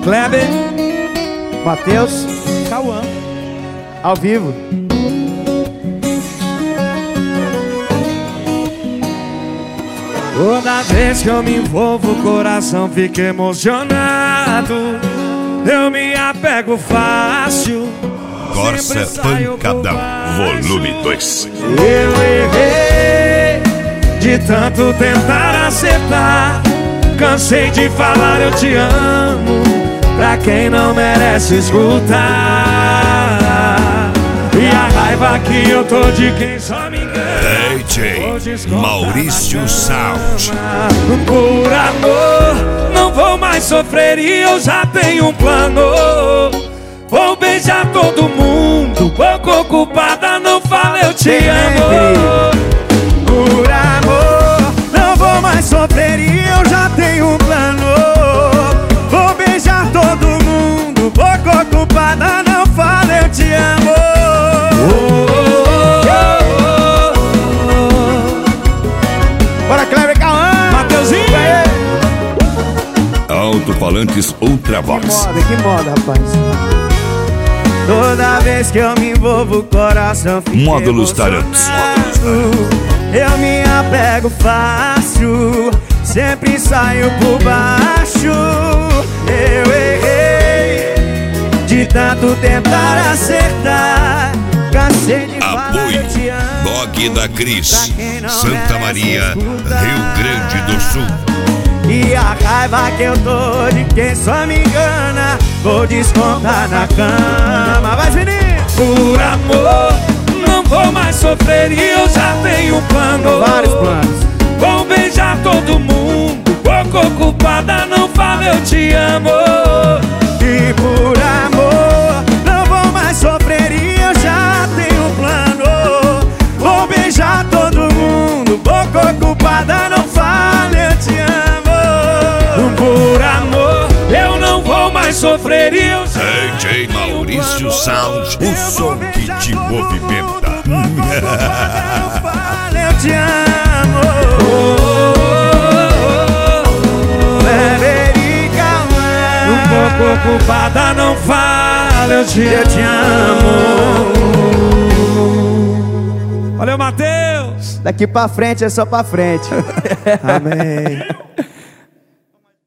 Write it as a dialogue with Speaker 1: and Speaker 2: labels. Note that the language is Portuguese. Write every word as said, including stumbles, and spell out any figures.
Speaker 1: Kleber,
Speaker 2: Matheus,
Speaker 1: Cauã,
Speaker 2: ao vivo.
Speaker 1: Toda vez que eu me envolvo, o coração fica emocionado. Eu me apego fácil.
Speaker 3: Corsa Pancadão, volume dois.
Speaker 1: Eu errei de tanto tentar acertar. Cansei de falar eu te amo pra quem não merece escutar. E a raiva que eu tô de quem só me engana.
Speaker 3: D J Maurício Sound.
Speaker 1: Por amor, não vou mais sofrer e eu já tenho um plano. Vou beijar todo mundo, pouco ocupada, não fala eu te amo. Por amor, não vou mais sofrer e eu já tenho um plano. Vou beijar todo mundo, pouco ocupada, não fala eu te amo.
Speaker 2: Bora, Kleber, Cauã!
Speaker 1: Mateuzinho!
Speaker 3: Alto-falantes Ultravox.
Speaker 2: Que moda, que moda, rapaz.
Speaker 1: Toda vez que eu me envolvo, o coração fica
Speaker 3: Módulos Tarantos.
Speaker 1: Eu me apego fácil, sempre saio por baixo. Eu errei de tanto tentar acertar. Cansei de falar eu te amo.
Speaker 3: Blog da Cris, Santa Maria, Rio Grande do Sul.
Speaker 1: E a raiva que eu tô de quem só me engana, vou descontar na cama. Vai, menino! Por amor, não vou mais sofrer e eu já tenho um plano.
Speaker 2: Vários planos.
Speaker 1: Vou beijar todo mundo, pouco ocupada, não fala eu te amo. E por amor, não vou mais sofrer e eu já tenho um plano. Vou beijar todo mundo, pouco ocupada, não fala eu te amo. Por amor, eu não vou mais sofrer e eu já
Speaker 3: D J Maurício Sound, o som que te movimenta.
Speaker 1: Eu te amo. Um pouco ocupada, não fala, eu te, eu te amo. Valeu, Matheus.
Speaker 2: Daqui pra frente é só pra frente.
Speaker 1: Amém.